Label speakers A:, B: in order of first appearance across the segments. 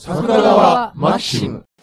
A: 桜川マキシム。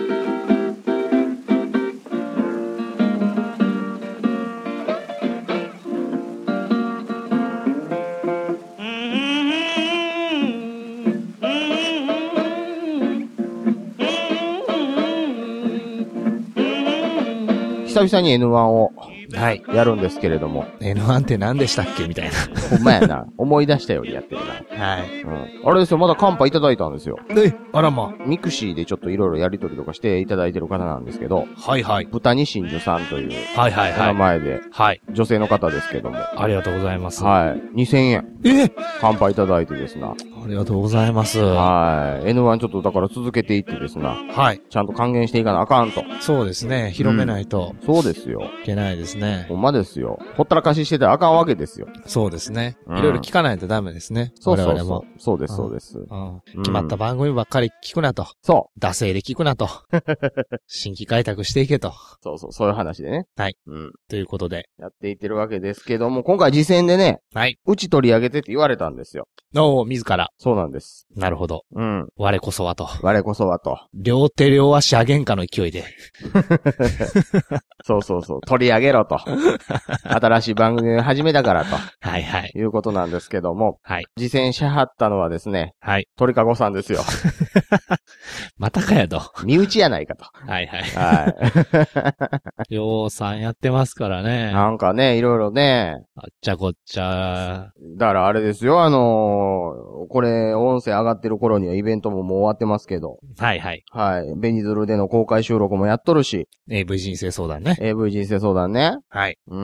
A: 久々に N1 を
B: はい。
A: やるんですけれども。
B: N1 って何でしたっけみたいな。
A: ほんまやな。思い出したようにやってるな。
B: はい。
A: あれですよ、まだカンパいただいたんですよ。
B: あらま。
A: ミクシーでちょっといろいろやりとりとかしていただいてる方なんですけど、
B: はいはい。
A: 豚に真珠さんという
B: はいはい
A: お名前で、
B: はい。
A: 女性の方ですけども。
B: ありがとうございます。
A: はい。2000円。カンパいただいてですな。
B: ありがとうございます。
A: はい。N1 ちょっとだから続けていってですな。
B: はい。
A: ちゃんと還元していかなあかんと。
B: そうですね。広めないと
A: そうですよ。
B: いけないですね。
A: ほんまですよ。ほったらかししてたらあかんわけですよ。
B: そうですね。
A: うん
B: いろいろ聞かないとダメですね。
A: そうそうそ
B: 我々も
A: う。そうです、そうです。
B: 決まった番組ばっかり聞くなと。
A: そ
B: 惰性で聞くなと。新規開拓していけと。
A: う。そういう話でね。
B: はい。
A: うん。
B: ということで。
A: やっていってるわけですけども、今回次戦でね、
B: はい。
A: うち取り上げてって言われたんですよ。
B: 自ら。
A: そうなんです。
B: なるほど。
A: うん。
B: 我こそはと。
A: 我こそはと。
B: 両手両足上げんかの勢いで。
A: そう。取り上げろと。新しい番組を始めたからと。
B: はいはい。
A: いうことなんですけども。
B: はい。
A: 次戦しはったのはですね、
B: はい。
A: 鳥かごさんですよ。
B: またかやと。
A: 身内やないかと。
B: はいはい。
A: は
B: ようさんやってますから
A: い。
B: ね。
A: なんかね、いろいろね。
B: あっちゃこっちゃ。
A: だからあれですよ、これ、音声上がってる頃にはイベントももう終わってますけど。
B: はいはい。
A: はい。ベニズルでの公開収録もやっとるし。
B: AV 人生相談ね。
A: AV 人生相談ね。
B: はい。
A: うん。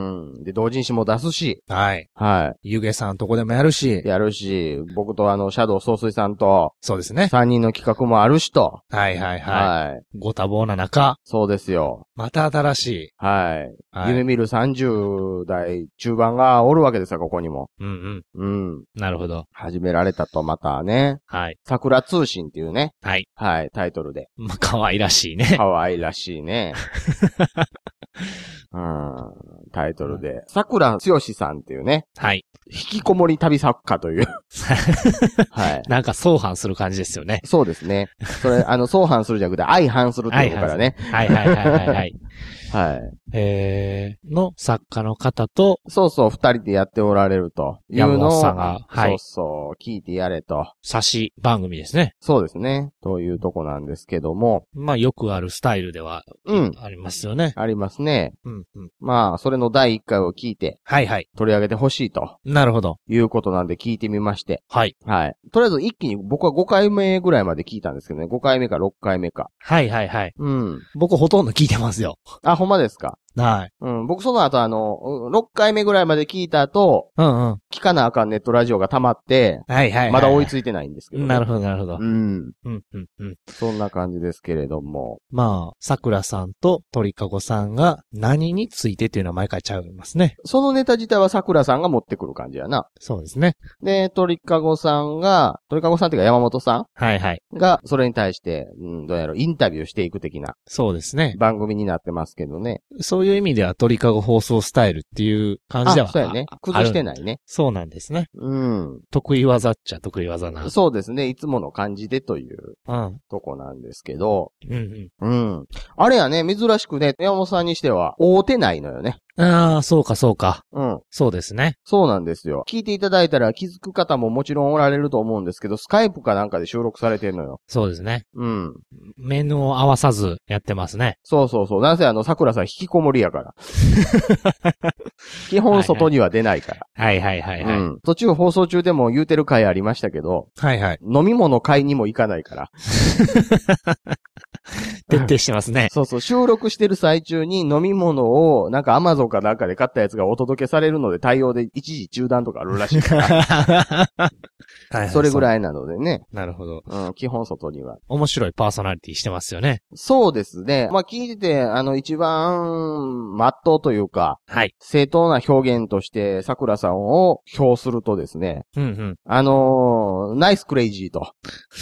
A: で、同人誌も出すし。
B: はい。
A: は
B: ゆげさんとこでもやるし
A: い。。やるし、僕とシャドウ総帥さんと、
B: そうですね。
A: 3人の企画もあるしと。
B: はいはいは
A: はい。
B: い。ご多忙な中、
A: そうですよ。
B: また新しい。
A: はい。
B: はい。
A: 夢見る30代中盤がおるわけですよ、ここにも。
B: うん
A: うん。
B: うん。なるほど。
A: 始められたと、またね。
B: はい。
A: 桜通信っていうね。
B: はい。
A: はい、タイトルで。
B: まあ、可愛らしいね。
A: 可愛らしいね。うん。タイトルで。桜剛さんっていうね。
B: はい。
A: 引きこもり旅作家という。はい。
B: なんか相反する感じですよね。
A: そうですね。それ、相反するじゃなくて、相反するっていうからね。
B: はいはいはいはいはい。
A: はい。
B: の作家の方と、
A: そうそう、二人でやっておられるという
B: 山
A: のを、
B: 本さんが、はい。
A: そう、聞いてやれと。
B: 差し番組ですね。
A: そうですね。というとこなんですけども。
B: まあ、よくあるスタイルでは、ありますよね。
A: ありますね。
B: うん。
A: まあ、それの第1回を聞いて、
B: はいはい。
A: 取り上げてほしいと。
B: なるほど。
A: いうことなんで聞いてみまして。
B: はい。
A: はい。とりあえず一気に僕は5回目ぐらいまで聞いたんですけどね。5回目か6回目か。
B: はいはいはい。
A: うん。
B: 僕ほとんど聞いてますよ。
A: あ、ほんまですか。
B: はい。
A: うん。僕その後6回目ぐらいまで聞いた後、
B: うん。
A: 聞かなあかんネットラジオが溜まって、
B: はいはい。
A: まだ追いついてないんですけど、ね。
B: なるほどなるほど。
A: うん。
B: うん。
A: そんな感じですけれども。
B: まあ、桜さんと鳥かごさんが何についてっていうのは毎回ちゃいますね。
A: そのネタ自体は桜さんが持ってくる感じやな。
B: そうですね。
A: で、鳥かごさんっていうか山本さん
B: はいはい。
A: が、それに対して、どうやろう、インタビューしていく的な
B: そうですね。
A: 番組になってますけどね。
B: そういう意味では鳥かご放送スタイルっていう感じでは
A: そうやね。崩してないね。
B: そうなんですね。
A: うん。
B: 得意技っちゃ得意技な。
A: そうですね。いつもの感じでという
B: うん。
A: とこなんですけど。
B: うん
A: うん。あれやね、珍しくね、山本さんにしては、会うてないのよね。
B: ああ、そうかそうか。
A: うん。
B: そうですね。
A: そうなんですよ。聞いていただいたら気づく方ももちろんおられると思うんですけど、スカイプかなんかで収録されてんのよ。
B: そうですね。
A: うん。
B: 面を合わさずやってますね。
A: そう。なんせ桜さん引きこもりやから。基本外には出ないから。
B: はいはいはいはい。
A: うん。途中放送中でも言うてる回ありましたけど、
B: はいはい。
A: 飲み物買いにも行かないから。
B: 徹底してますね。
A: そう、収録してる最中に飲み物を、なんか Amazon かなんかで買ったやつがお届けされるので対応で一時中断とかあるらしいから。それぐらいなのでね。
B: なるほど。
A: うん、基本外には。
B: 面白いパーソナリティしてますよね。
A: そうですね。まあ、聞いてて、一番、真っ当というか、
B: はい。
A: 正当な表現として、桜さんを評するとですね、ナイスクレイジーと。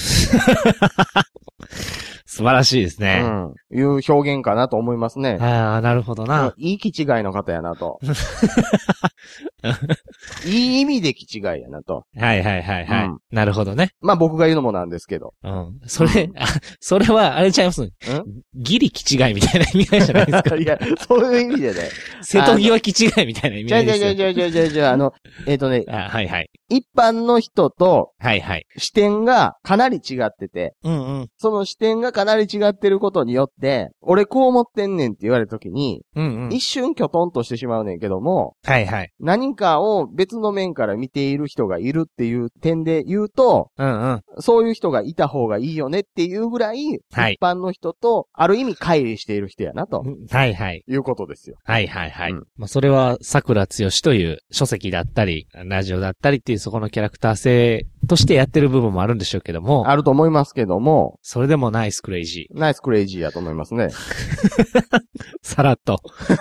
B: 素晴らしいですね。
A: いう表現かなと思いますね。
B: ああ、なるほどな。
A: いい気違いの方やなと。 いい意味で気違いやなと。
B: はいはいはいはい。なるほどね。
A: まあ僕が言うのもなんですけど。
B: それは、あれちゃいます。ギリ気違いみたいな意味合いじゃないですか。
A: いや、そういう意味でね。
B: 瀬戸際気違いみたいな意味合いですよ。
A: じゃ
B: はいはい。
A: 一般の人と、
B: はいはい。
A: 視点がかなり違ってて、その視点がかなり違ってることによって、俺こう思ってんねんって言われたときに、一瞬キョトンとしてしまうねんけども、
B: はいはい。
A: 何かを別の面から見ている人がいるっていう点で言うと、そういう人がいた方がいいよねっていうぐらい、一般の人とある意味乖離している人やなと。
B: はいはい。
A: いうことですよ。
B: はいはいはい。まあそれは桜剛という書籍だったり、ラジオだったりっていうそこのキャラクター性としてやってる部分もあるんでしょうけども。
A: あると思いますけども。
B: それでもナイスクレイジー。
A: ナイスクレイジーやと思いますね。
B: さらっと。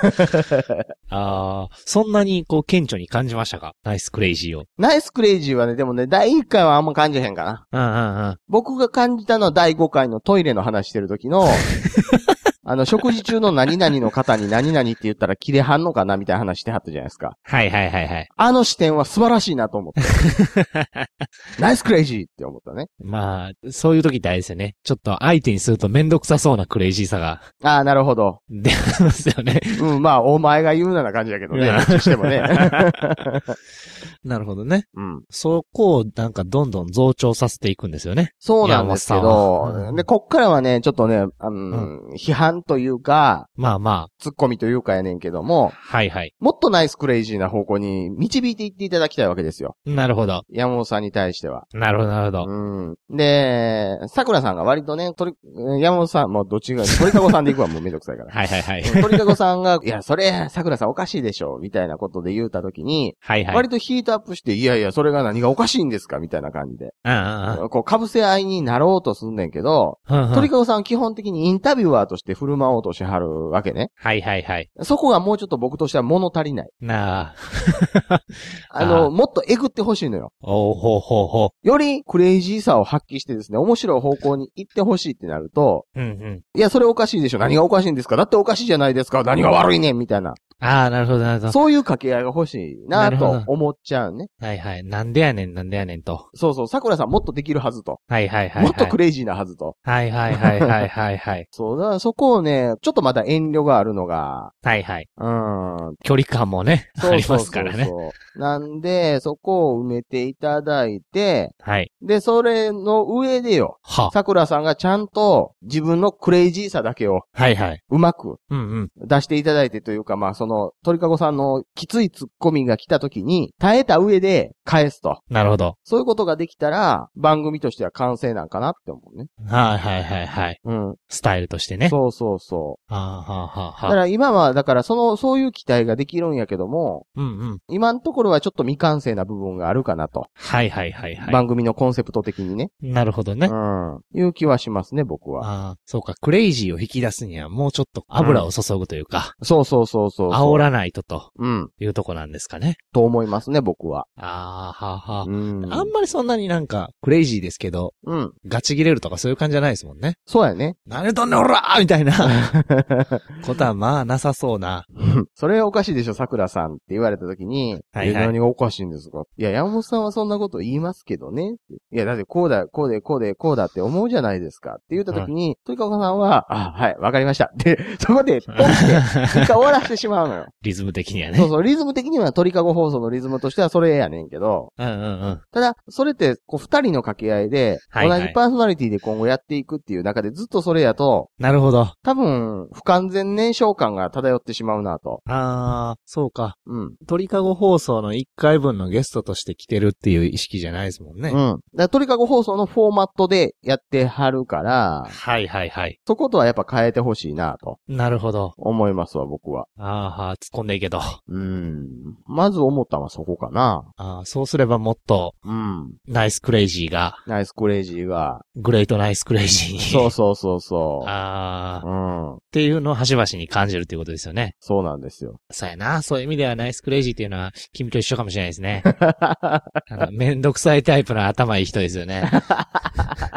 B: そんなにこう顕著に感じましたか？ナイスクレイジーを。
A: ナイスクレイジーはね、でもね、第1回はあんま感じへんかな。僕が感じたのは第5回のトイレの話してる時の、食事中の何々の方に何々って言ったら切れはんのかなみたいな話してはったじゃないですか。
B: はいはいはいはい。
A: あの視点は素晴らしいなと思って。ナイスクレイジーって思ったね。
B: まあ、そういう時ってあれですよね。ちょっと相手にするとめんどくさそうなクレイジーさが。
A: ああ、なるほど。
B: 出ますよね。
A: まあ、お前が言うなら感じだけどね。どっちしてもね。
B: なるほどね。そこをなんかどんどん増長させていくんですよね。
A: そうなんですけど、で、こっからはね、ちょっとね、批判というか、
B: まあまあ、
A: ツッコミというかやねんけども、
B: はいはい。
A: もっとナイスクレイジーな方向に導いていっていただきたいわけですよ。
B: なるほど。
A: 山本さんに対しては。
B: なるほどなるほど。
A: で、桜さんが割とね、山本さん、もうどっちが、鳥かごさんで行くわ、もうめんどくさいから。
B: はいはいはい。
A: 鳥かごさんが、いや、それ、桜さんおかしいでしょ、みたいなことで言うたときに、
B: はいはい。
A: 割とヒートアップして、いやいや、それが何がおかしいんですかみたいな感じで。こう、被せ合いになろうとすんねんけど、鳥かごさんは基本的にインタビュアーとして振る舞おうとしはるわけね。
B: はいはいはい。
A: そこがもうちょっと僕としては物足りない。
B: な
A: あ。もっとえぐってほしいのよ。よりクレイジーさを発揮してですね、面白い方向に行ってほしいってなると、いや、それおかしいでしょ。何がおかしいんですか？だっておかしいじゃないですか。何が悪いねんみたいな。
B: なるほどなるほど。
A: そういう掛け合いが欲しいなと思っちゃうね。
B: はいはい。なんでやねんと。
A: そうそう、桜さんもっとできるはずと。
B: はいはいはい。
A: もっとクレイジーなはずと。
B: はいはいはいはいはいはい。
A: そうだ、そこをね、ちょっとまだ遠慮があるのが。
B: はいはい。距離感もね、ありますからね。
A: なんで、そこを埋めていただいて、
B: はい。
A: で、それの上でよ、桜さんがちゃんと自分のクレイジーさだけを、
B: はいはい。
A: うまく、出していただいてというか、まあ、鳥かごさんのきついツッコミが来た時に、耐えた上で返すと。
B: なるほど。
A: そういうことができたら、番組としては完成なんかなって思うね。
B: はいはいはいはい。スタイルとしてね。
A: そうそうそう。だから今は、だからそういう期待ができるんやけども、今のところはちょっと未完成な部分があるかなと。
B: はいはいはいはい。
A: 番組のコンセプト的にね。
B: なるほどね。
A: いう気はしますね、僕は。
B: そうか。クレイジーを引き出すにはもうちょっと油を注ぐというか。
A: そう。
B: 煽らないというとこなんですかね。
A: と思いますね、僕は。
B: あんまりそんなになんか、クレイジーですけど、ガチ切れるとかそういう感じじゃないですもんね。
A: そうやね。
B: 何とんねんおらーみたいなことはまあなさそうな。
A: それはおかしいでしょ、桜さんって言われた時に、何がおかしいんですか？いや、山本さんはそんなこと言いますけどね。いや、だってこうだって思うじゃないですかって言った時に、鳥かごさんは、はい、わかりました。で、そこで、ポンって、一回終わらせてしまうのよ。
B: リズム的にはね。
A: そう、リズム的には鳥かご放送のリズムとしてはそれやねんけど、ただ、それって、こう、二人の掛け合いで、同じパーソナリティで今後やっていくっていう中でずっとそれやと、
B: なるほど。
A: 多分、不完全燃焼感が漂ってしまうなと。
B: そうか。鳥かご放送の1回分のゲストとして来てるっていう意識じゃないですもんね。
A: だから鳥かご放送のフォーマットでやってはるから、
B: はいはいはい。
A: そことはやっぱ変えてほしいなと。
B: なるほど。
A: 思いますわ、僕は。
B: 突っ込んでいいけど。
A: まず思ったのはそこかな。
B: そうすればもっと、ナイスクレイジーが。グレートナイスクレイジーに。
A: そう。
B: っていうのを端々に感じるっていうことですよね。
A: そうなんですよ。
B: そうやな。そういう意味ではナイスクレイジーっていうのは君と一緒かもしれないですね。めんどくさいタイプの頭いい人ですよね。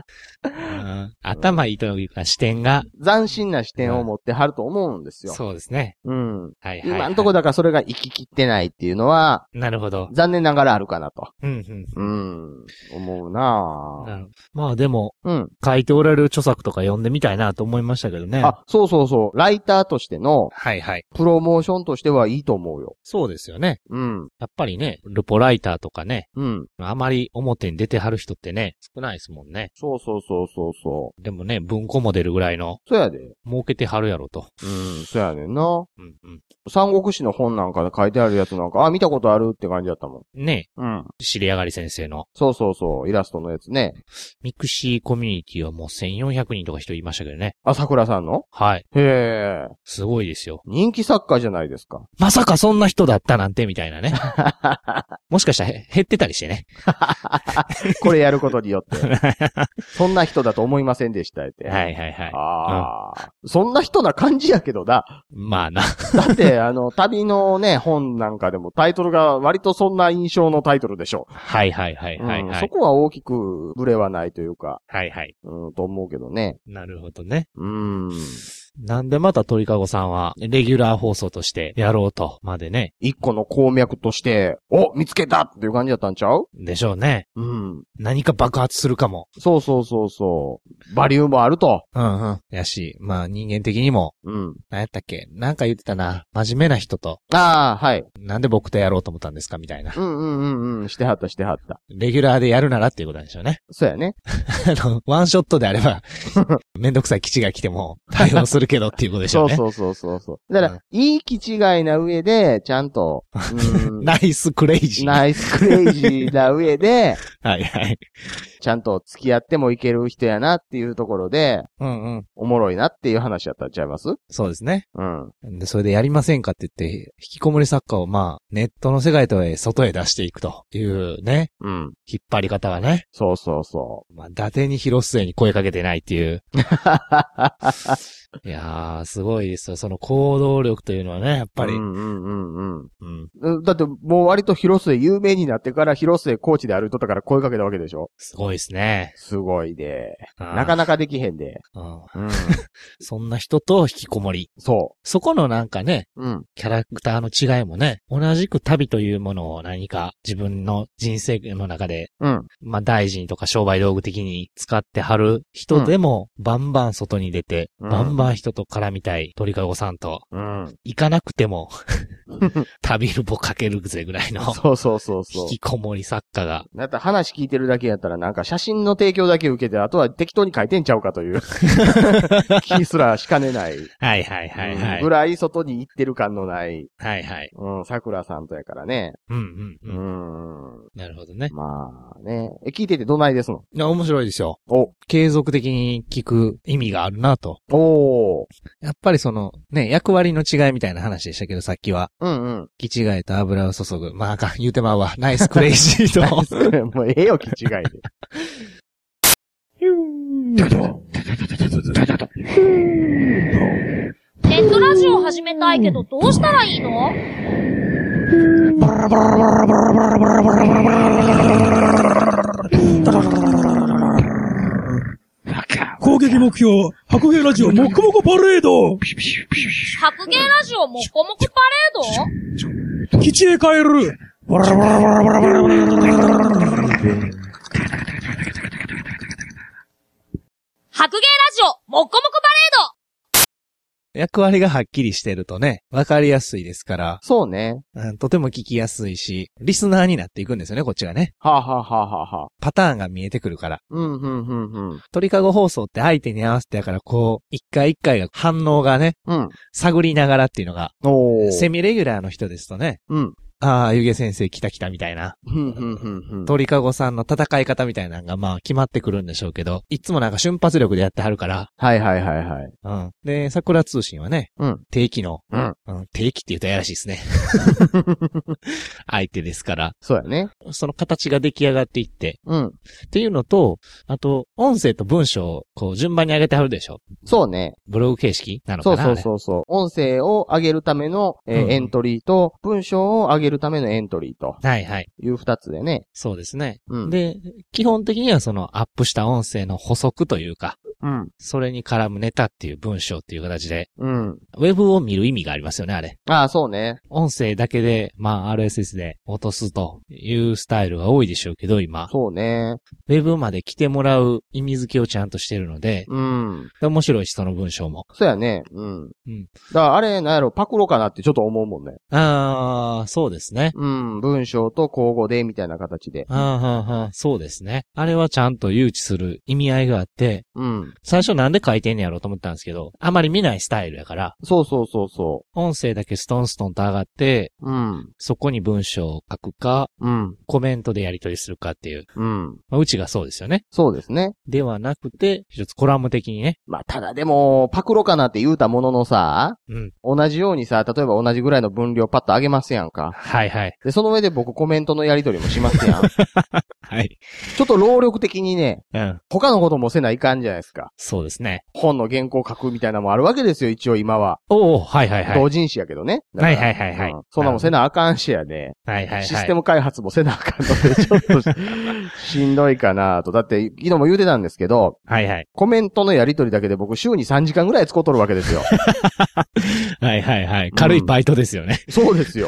B: 頭いいというか視点が。
A: 斬新な視点を持ってはると思うんですよ。
B: そうですね。
A: うん。
B: はいはい、はい。
A: 今んとこだからそれが生ききってないっていうのは、
B: なるほど。
A: 残念ながらあるかなと。思うなぁ。
B: まあでも、書いておられる著作とか読んでみたいなと思いましたけどね。
A: あ、そうそうそう。ライターとしての、
B: はいはい。
A: プロモーションとしてはいいと思うよ。
B: そうですよね。やっぱりね、ルポライターとかね。あまり表に出てはる人ってね、少ないですもんね。
A: そう。
B: でもね、文庫モデルぐらいの。
A: そうやで。
B: 儲けてはるやろと。
A: そうやねんな。三国志の本なんかで書いてあるやつなんか、見たことあるって感じだったもん。
B: ね。知り上がり先生の。
A: そう、イラストのやつね。
B: ミクシーコミュニティはもう1400人とか人いましたけどね。
A: 桜さんの？
B: はい。
A: へえ。
B: すごいですよ。
A: 人気作家じゃないですか。
B: まさかそんな人だったなんてみたいなね。もしかしたら減ってたりしてね。
A: これやることによって。そんな人だと思いませんでしたって。
B: はい。
A: そんな人な感じやけどな。
B: まあな。
A: だって、旅のね、本なんかでもタイトルが割とそんな印象のタイトルでしょ。
B: はい。
A: そこは大きくブレはないというか。
B: はい。
A: と思うけどね。
B: なるほどね。なんでまた鳥かごさんは、レギュラー放送としてやろうと、までね。
A: 一個の鉱脈として、見つけたっていう感じだったんちゃう？
B: でしょうね。何か爆発するかも。
A: そう。バリューもあると。
B: やし、まあ人間的にも。何やったっけ？なんか言ってたな。真面目な人と。
A: はい。
B: なんで僕とやろうと思ったんですかみたいな。
A: してはった。
B: レギュラーでやるならっていうことなんでしょうね。
A: そうやね。
B: ワンショットであれば、めんどくさい基地が来ても対応するけどっていうことでしょうね。
A: そう。だから、いい気違いな上で、ちゃんと、
B: ナイスクレイジ
A: ーな上で、
B: はい。
A: ちゃんと付き合ってもいける人やなっていうところで、おもろいなっていう話やったんちゃいます？
B: そうですね。で、それでやりませんかって言って、引きこもり作家をネットの世界と外へ出していくというね。引っ張り方はね。
A: そう。
B: 伊達に広末に声かけてないっていう。いやー、すごいですよ。その行動力というのはね、やっぱり。
A: だってもう割と広末有名になってから広末コーチである人だから声かけたわけでしょ？
B: すごいですね。
A: すごいで。なかなかできへんで。
B: そんな人と引きこもり。そこのなんかね、キャラクターの違いもね、同じく旅というものを何か自分の人生の中で、大臣とか商売道具的に使ってはる人でも、バンバン外に出て、バンバン人と絡みたい鳥かごさんと、行かなくても、旅ルポかけるぜぐらいの、
A: そう
B: 引きこもり作家が。
A: だって話聞いてるだけやったらなんか写真の提供だけ受けて、あとは適当に書いてんちゃうかという気すらしかねない。
B: はい。
A: ぐらい外に行ってる感のない。
B: はい。
A: 桜さんとやからね。
B: なるほどね。
A: まあね。聞いててどないですの？
B: いや、面白いですよ。継続的に聞く意味があるなと。やっぱりその、ね、役割の違いみたいな話でしたけど、さっきは。気違えと油を注ぐ。まあ、言うてまうわ。ナイスクレイジーと。
A: もうええよ、気違いで。
C: ネットラジオ始めたいけどどうしたらいいの？
D: 攻撃目標、白芸ラジオもっこもこパレード。
C: 白芸ラジオもっこもこパレード？
D: 基地へ帰る。
C: 白芸ラジオもっこもこパレード。
B: 役割がはっきりしてるとね、わかりやすいですから。
A: そうね。
B: とても聞きやすいし、リスナーになっていくんですよね、こっちがね。パターンが見えてくるから。鳥かご放送って相手に合わせてやから、一回一回が反応がね、探りながらっていうのが、セミレギュラーの人ですとね、湯気先生来たみたいな。鳥かごさんの戦い方みたいなのが決まってくるんでしょうけど、いつもなんか瞬発力でやってはるから。で、桜通信はね、定期の、定期って言うとやらしいですね。相手ですから。
A: そうやね。
B: その形が出来上がっていって。っていうのと、あと、音声と文章を順番に上げてはるでしょ。
A: そうね。
B: ブログ形式なのかな。
A: そう。音声を上げるための、エントリーと、文章を上げげるためのエントリーと。
B: はいはい。
A: いう二つでね。
B: そうですね。
A: うん。
B: で、基本的にはそのアップした音声の補足というか、
A: うん。
B: それに絡むネタっていう文章っていう形で、
A: うん。
B: ウェブを見る意味がありますよね、あれ。
A: ああ、そうね。
B: 音声だけで、まあ RSS で落とすというスタイルが多いでしょうけど、今。
A: そうね。
B: ウェブまで来てもらう意味付けをちゃんとしてるので、
A: うん。
B: 面白いし、その文章も。
A: そうやね。うん。
B: うん。
A: だからあれ、なんやろ、パクロかなってちょっと思うもんね。
B: ああ、そうですね。
A: うん。文章と交互で、みたいな形で。
B: そうですね。あれはちゃんと誘致する意味合いがあって、
A: うん。
B: 最初なんで書いてんねやろうと思ったんですけど、あまり見ないスタイルやから、
A: そうそうそうそ
B: 音声だけストンストンと上がって、
A: う。うん。
B: そこに文章を書くか、
A: うん。
B: コメントでやり取りするかっていう。
A: うん。
B: まあ、うちがそうですよね。
A: そうですね。
B: ではなくて、一つコラム的にね。
A: まあ、ただでも、パクロかなって言うたもののさ、
B: うん。
A: 同じようにさ、例えば同じぐらいの分量パッと上げますやんか。
B: はいはい。
A: で、その上で僕コメントのやり取りもしますやん。
B: はい。
A: ちょっと労力的にね、
B: うん。
A: 他のこともせないかんじゃないですか。
B: そうですね。
A: 本の原稿書くみたいなのもあるわけですよ、一応今は。
B: おー、はいはいはい。
A: 同人誌やけどね。
B: はいはいはいはい。
A: そんなもんせなあかんしやね。
B: はいはいはい。
A: システム開発もせなあかんので、ちょっとしんどいかなと。だって、昨日も言うてたんですけど、
B: はいはい。
A: コメントのやり取りだけで僕週に3時間ぐらい使うとるわけですよ。
B: はいはいはい。軽いバイトですよね。
A: そうですよ。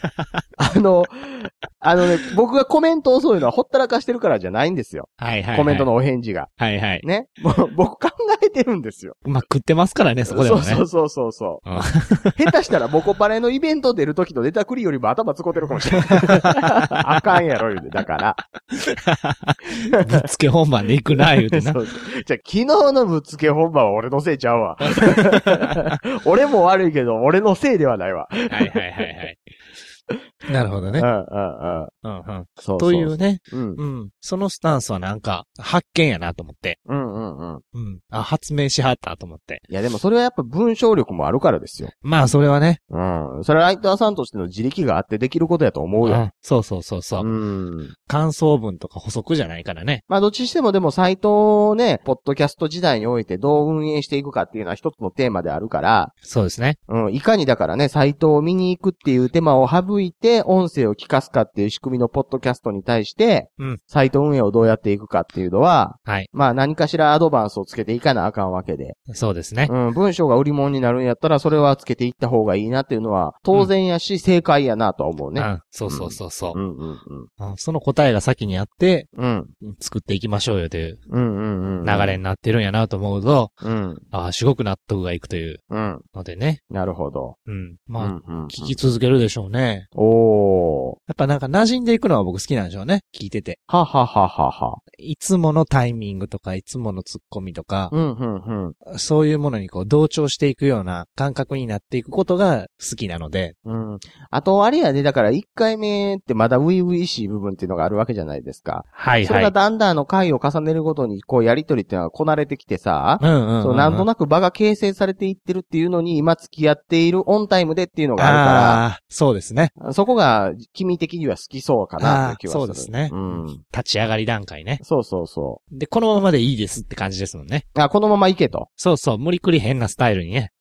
A: 僕がコメントをそういうのはほったらかしてるからじゃないんですよ。
B: はいはいはい。
A: コメントのお返事が。
B: はいはい。
A: ね。僕考えてるんですよ。
B: まあ、食ってますからね、そこでもね。
A: そう。下手したらボコパレのイベント出るときとネタクリよりも頭使ってるかもしれない。あかんやろ、言うて。だから。
B: ぶっつけ本番で行くな、言うてな。
A: じゃあ、昨日のぶっつけ本番は俺のせいちゃうわ。俺も悪いけど、俺のせいではないわ。
B: はいはいはいはい。なるほどね。
A: そう。
B: というね。
A: うん。
B: そのスタンスはなんか、発見やなと思って。
A: うん。
B: あ、発明しはったと思って。
A: いやでもそれはやっぱ文章力もあるからですよ。
B: まあそれはね。
A: うん。それはライターさんとしての自力があってできることやと思うよ。
B: そう。感想文とか補足じゃないからね。
A: まあどっちしてもでもサイトをね、ポッドキャスト時代においてどう運営していくかっていうのは一つのテーマであるから。
B: そうですね。
A: いかにだからね、サイトを見に行くっていう手間を省いて音声を聞かすかっていう仕組みのポッドキャストに対して、サイト運営をどうやっていくかっていうのは、
B: はい。
A: まあ何かしらアドバンスをつけていかなあかんわけで。
B: そうですね。
A: 文章が売り物になるんやったらそれはつけていった方がいいなっていうのは当然やし、正解やなとは思うね。
B: そう。その答えが先にあって、作っていきましょうよという流れになってるんやなと思うと、すごく納得がいくというのでね。
A: なるほど。
B: まあ、聞き続けるでしょうね。やっぱなんか馴染んでいくのは僕好きなんでしょうね。聞いてて。いつものタイミングとか、いつものツッコミとか、そういうものにこう同調していくような感覚になっていくことが好きなので。
A: あと、あれやね、だから1回目ってまだ初々しい部分っていうのがあるわけじゃないですか。
B: はいはい。
A: それがだんだん回を重ねるごとに、こうやりとりっていうのがこなれてきてさ、そうなんとなく場が形成されていってるっていうのに、今付き合っているオンタイムでっていうのがあるから、
B: そうですね。
A: そこが君的には好きそうかなって気はする。
B: そうですね。立ち上がり段階ね。
A: そう。
B: で、このままでいいですって感じですもんね。
A: このままいけと。
B: そう、無理くり変なスタイルにね。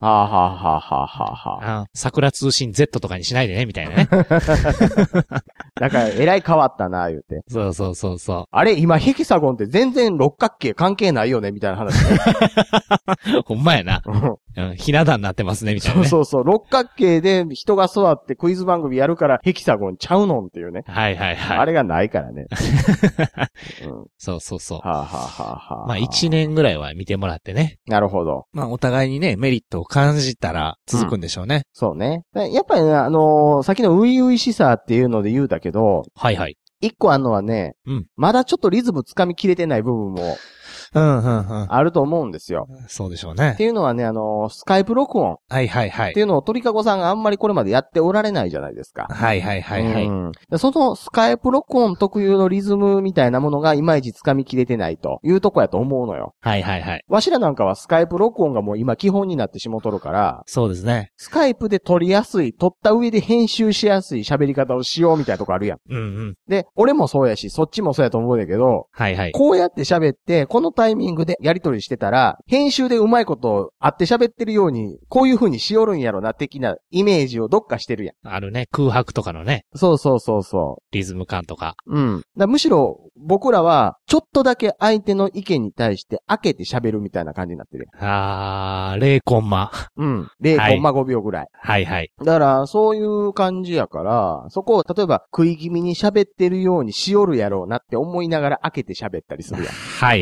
B: 桜通信 Z とかにしないでね、みたいなね。
A: だから、えらい変わったな、言うて。
B: そう。
A: あれ、今、ヘキサゴンって全然六角形関係ないよね、みたいな話、ね。
B: ほんまやな。ひな壇になってますね、みたいな、ね。
A: そう。六角形で人が座ってクイズ番組やるからヘキサゴンちゃうのんっていうね。
B: はい。
A: あれがないからね。
B: そう。まあ、1年ぐらいは見てもらってね。
A: なるほど。
B: まあ、お互いにね、メリットを感じたら続くんでしょうね。
A: そうね。やっぱりね、さっきの初々しさっていうので言うだけど。
B: はい。
A: 一個あんのはね、まだちょっとリズムつかみきれてない部分も、あると思うんですよ。そうでしょうね。っていうのはね、スカイプ録音。はい。っていうのを鳥かごさんがあんまりこれまでやっておられないじゃないですか。はい。そのスカイプ録音特有のリズムみたいなものがいまいちつかみきれてないというとこやと思うのよ。はい。わしらなんかはスカイプ録音がもう今基本になってしもとるから。そうですね。スカイプで撮りやすい、撮った上で編集しやすい喋り方をしようみたいなとこあるやん。で、俺もそうやし、そっちもそうやと思うんだけど。こうやって喋って、このタイミングでやり取りしてたら、編集でうまいことあって喋ってるように、こういう風にしよるんやろな、的なイメージをどっかしてるやん。
B: あるね。空白とかのね。
A: そうそうそうそう。
B: リズム感とか。
A: うん。むしろ、僕らは、ちょっとだけ相手の意見に対して開けて喋るみたいな感じになってる。
B: 0コンマ。
A: うん。0コンマ5秒ぐらい。
B: はいはい。
A: だから、そういう感じやから、そこを例えば食い気味に喋ってるようにしよるやろうなって思いながら開けて喋ったりするやん。
B: はい。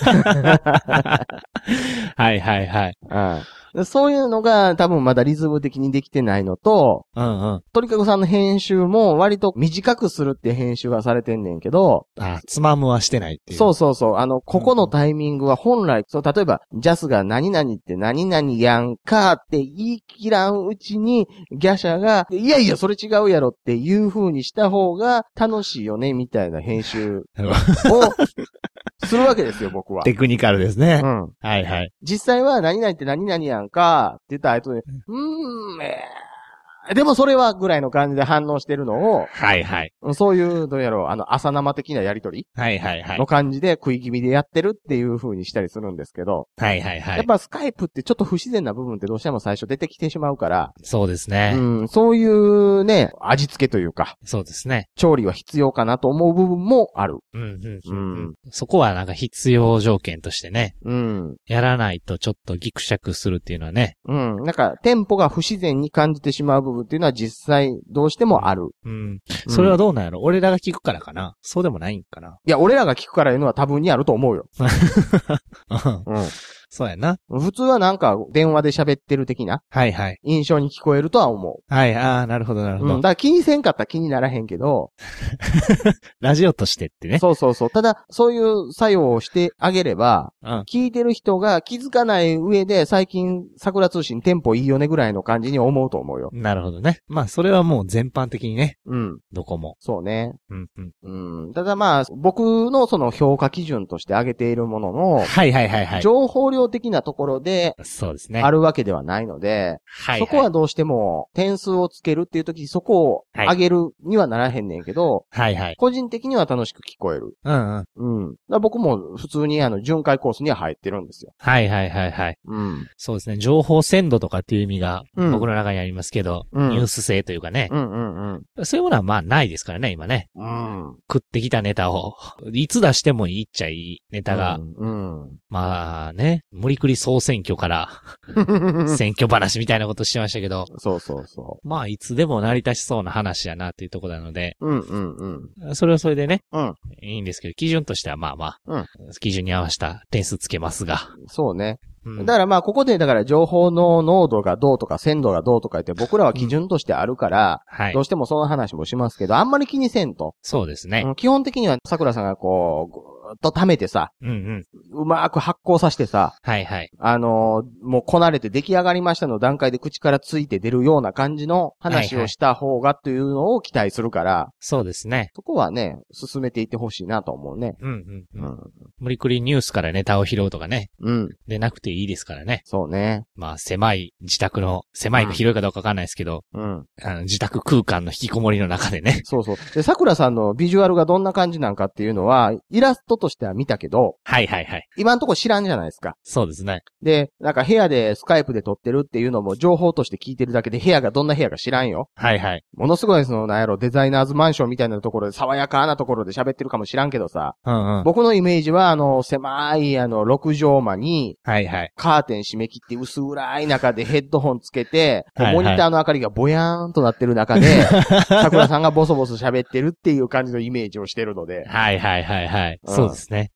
B: はいはいはい。
A: そういうのが多分まだリズム的にできてないのと、鳥かごさんの編集も割と短くするって編集はされてんねんけど、
B: つまむはしてないっていう。
A: そうそうそう。ここのタイミングは本来、そう、例えば、ジャスが何々って何々やんかって言い切らんうちに、ギャシャが、いやいや、それ違うやろっていう風にした方が楽しいよね、みたいな編集をするわけですよ、僕は。
B: テクニカルですね。はいはい。
A: 実際は何々って何々やんかって言った後に、でもそれはぐらいの感じで反応してるのを、
B: はいはい。
A: そういう、どうやろう、朝生的なやりとり
B: はいはいはい。
A: の感じで食い気味でやってるっていう風にしたりするんですけど、
B: はいはいはい。
A: やっぱスカイプってちょっと不自然な部分ってどうしても最初出てきてしまうから、
B: そうですね。
A: そういうね、味付けというか、
B: そうですね。
A: 調理は必要かなと思う部分もある。
B: そこはなんか必要条件としてね。やらないとちょっとギクシャクするっていうのはね。
A: なんかテンポが不自然に感じてしまう部分っていうのは実際どうしてもある。
B: それはどうなんやろ？俺らが聞くからかな？そうでもないんかな？
A: いや、俺らが聞くからいうのは多分にあると思うよ。
B: そうやな。
A: 普通はなんか電話で喋ってる的な。
B: はいはい。
A: 印象に聞こえるとは思
B: う。はい、なるほどなるほど。
A: だから気にせんかったら気にならへんけど。
B: ラジオとしてってね。
A: そうそうそう。ただ、そういう作用をしてあげれば、聞いてる人が気づかない上で最近桜通信テンポいいよねぐらいの感じに思うと思うよ。
B: なるほどね。まあ、それはもう全般的にね。どこも。
A: そうね。ただまあ、僕のその評価基準として挙げているものの、
B: はいはいはいはい。
A: 情報量的なところで、
B: そうですね。
A: あるわけではないので、そこはどうしても点数をつけるっていう時にそこを上げるにはならへんねんけど、個人的には楽しく聞こえる。だ僕も普通に巡回コースには入ってるんですよ。
B: はいはいはいはい。そうですね。情報鮮度とかっていう意味が僕の中にありますけど、ニュース性というかね。そういうものはまあないですからね、今ね。食ってきたネタを、いつ出してもいいっちゃいいネタが、まあね、無理くり総選挙から選挙話みたいなことしてましたけど、
A: そうそうそう。
B: まあいつでも成り立ちそうな話やなっていうところなので、それはそれでね、いいんですけど、基準としてはまあまあ、基準に合わせた点数つけますが。
A: そうね。だからまあここでだから情報の濃度がどうとか鮮度がどうとか言って僕らは基準としてあるから、どうしてもその話もしますけど、あんまり気にせんと。
B: そうですね。
A: 基本的には桜さんがこう、と溜めてさ、うまく発酵させてさ、もうこなれて出来上がりましたの段階で口からついて出るような感じの話をした方がというのを期待するから、
B: そうですね。
A: そこはね、進めていってほしいなと思うね。
B: 無理くりニュースからネタを拾うとかね。でなくていいですからね。
A: そうね。
B: まあ狭い自宅の、狭いか広いかどうかわかんないですけど、自宅空間の引きこもりの中でね。
A: そうそう。で、桜さんのビジュアルがどんな感じなんかっていうのは、イラストとしては見たけど、今んとこ知らんじゃないですか。
B: そうですね。
A: で、なんか部屋でスカイプで撮ってるっていうのも情報として聞いてるだけで部屋がどんな部屋か知らんよ。ものすごいなんやろ、デザイナーズマンションみたいなところで爽やかなところで喋ってるかもしらんけどさ、僕のイメージは狭い6畳間に、カーテン締め切って薄暗い中でヘッドホンつけて、モニターの明かりがぼやーんとなってる中で、桜さんがボソボソ喋ってるっていう感じのイメージをしてるので。
B: そうですね。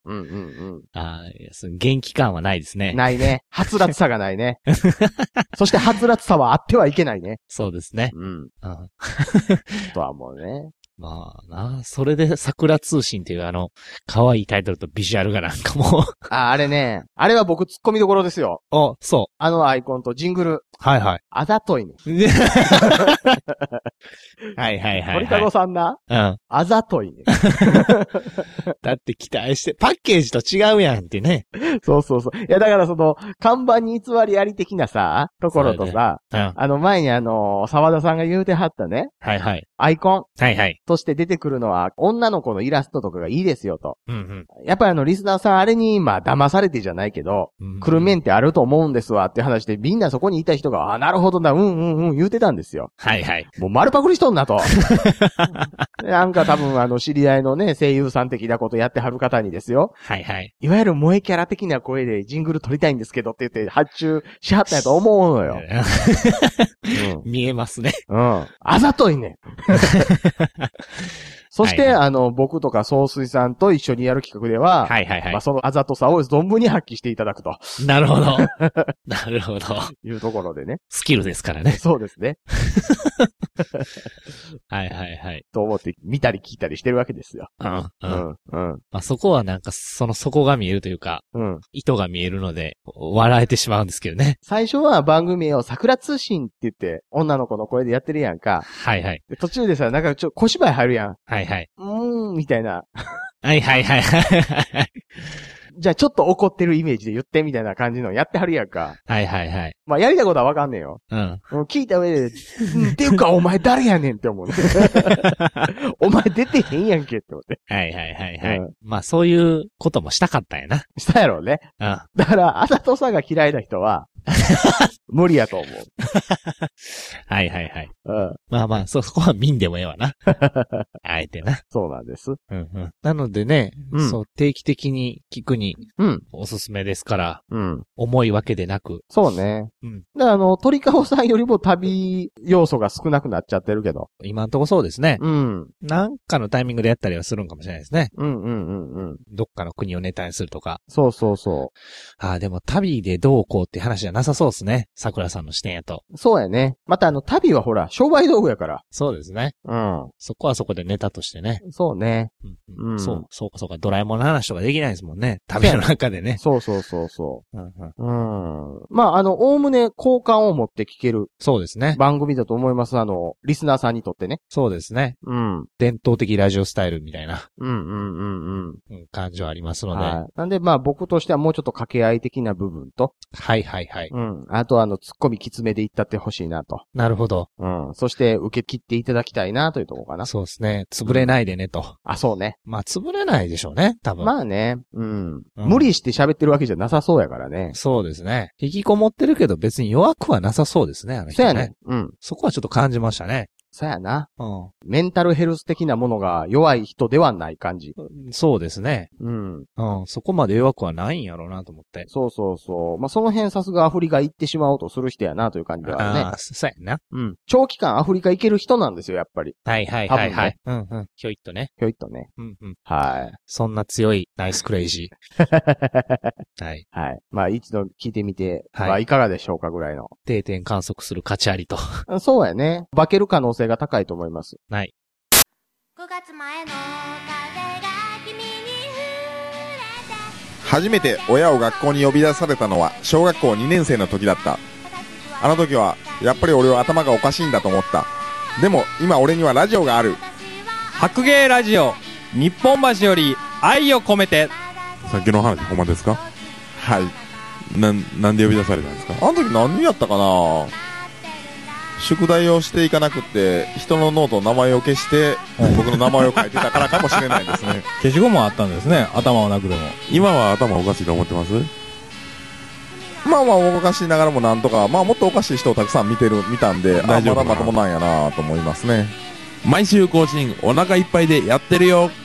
B: 元気感はないですね。
A: ないね。はつらつさがないね。そしてはつらつさはあってはいけないね。
B: そうですね。
A: とはもうね。
B: まあな、それで桜通信っていう可愛いタイトルとビジュアルがなんかもう
A: あれね。あれは僕突っ込みどころですよ。
B: そう。
A: アイコンとジングル。あざといね。鳥かごさんな。あざといね。
B: だって期待して、パッケージと違うやんってね。
A: そうそうそう。いやだから看板に偽りあり的なさ、ところとさ、前に沢田さんが言うてはったね。 アイコン。
B: はいはい。
A: として出てくるのは、女の子のイラストとかがいいですよと。
B: うんうん。
A: やっぱりリスナーさんあれに、騙されてじゃないけど、来る面ってあると思うんですわって話で、みんなそこにいた人が、なるほどな、言うてたんですよ。
B: はいはい。
A: もう丸パクリしとんなと。なんか多分知り合いのね、声優さん的なことやってはる方にですよ。
B: はいはい。
A: いわゆる萌えキャラ的な声でジングル撮りたいんですけどって言って発注しはったんやと思うのよ。
B: 見えますね。
A: あざといね。そして、はいはい、僕とか総帥さんと一緒にやる企画では、はいはいはい。そのあざとさを存分に発揮していただくと。
B: なるほど。なるほど。
A: いうところでね。
B: スキルですからね。
A: そうですね。
B: はいはいはい。
A: と思って見たり聞いたりしてるわけですよ。
B: そこはなんか、底が見えるというか、意図が見えるので、笑えてしまうんですけどね。
A: 最初は番組を桜通信って言って、女の子の声でやってるやんか。
B: はいはい。
A: 途中でさ、なんか小芝居入るやん。
B: はいはい。
A: みたいな。
B: はいはいはいはい。
A: じゃあちょっと怒ってるイメージで言ってみたいな感じのやってはるやんか。
B: はいはいはい。
A: やりたいことはわかんねえよ。聞いた上で、っていうかお前誰やねんって思うね。お前出てへんやんけって思って。
B: はいはいはいはい。そういうこともしたかったんやな。
A: したやろうね。だから、あざとさが嫌いな人は、無理やと思う。
B: はいはいはい。そこは見んでもええわな。あえてな。
A: そうなんです。
B: なのでね、定期的に聞くに、おすすめですから、重いわけでなく。
A: そうね。だから鳥かごさんよりも旅要素が少なくなっちゃってるけど。
B: 今んとこそうですね。なんかのタイミングでやったりはするんかもしれないですね。どっかの国をネタにするとか。
A: そうそうそう。
B: でも旅でどうこうって話じゃなさそうですね。桜さんの視点やと。
A: そうやね。また旅はほら、商売道具やから。
B: そうですね。そこはそこでネタとしてね。
A: そうね。
B: そうか。ドラえもんの話とかできないですもんね。旅の中でね。
A: そうそう。おおむね好感を持って聞ける。
B: そうですね。
A: 番組だと思います。リスナーさんにとってね。
B: そうですね。伝統的ラジオスタイルみたいな。感じはありますので。
A: なんで僕としてはもうちょっと掛け合い的な部分と。
B: はいはいはい。
A: あとツッコミきつめでいったってほしいなと。
B: なるほど。
A: そして受け切っていただきたいなというところかな。
B: そうですね。潰れないでねと。
A: そうね。
B: 潰れないでしょうね。多分。
A: ね。無理して喋ってるわけじゃなさそうやからね。
B: そうですね。引きこもってるけど別に弱くはなさそうですね。
A: そうやね。
B: そこはちょっと感じましたね。
A: そうやな。メンタルヘルス的なものが弱い人ではない感じ。
B: そうですね。そこまで弱くはないんやろうなと思って。
A: そう。その辺さすがアフリカ行ってしまおうとする人やなという感じではね。
B: そうやな。
A: 長期間アフリカ行ける人なんですよ、やっぱり。
B: はい。ひょいっとね。
A: はい。
B: そんな強いナイスクレイジー。
A: はい。一度聞いてみて、いかがでしょうかぐらいの。
B: 定点観測する価値ありと。
A: そうやね。化ける可能性が高いと思います。
B: はい。
E: 5月前の風が君に触れて
F: 初めて親を学校に呼び出されたのは小学校2年生の時だった。あの時はやっぱり俺は頭がおかしいんだと思った。でも今俺にはラジオがある。
G: 白芸ラジオ日本橋より愛を込めて。
F: さっきの話ほんまですか？はい。なんで呼び出されたんですか？あの時何やったかな。宿題をしていかなくって人のノートの名前を消して僕の名前を書いてたからかもしれないですね。
G: 消しゴムはあったんですね。頭はなくても。
F: 今は頭おかしいと思ってます？おかしいながらもなんとかもっとおかしい人をたくさん見たんで、まだまともなんやなと思いますね。
G: 毎週更新お腹いっぱいでやってるよ。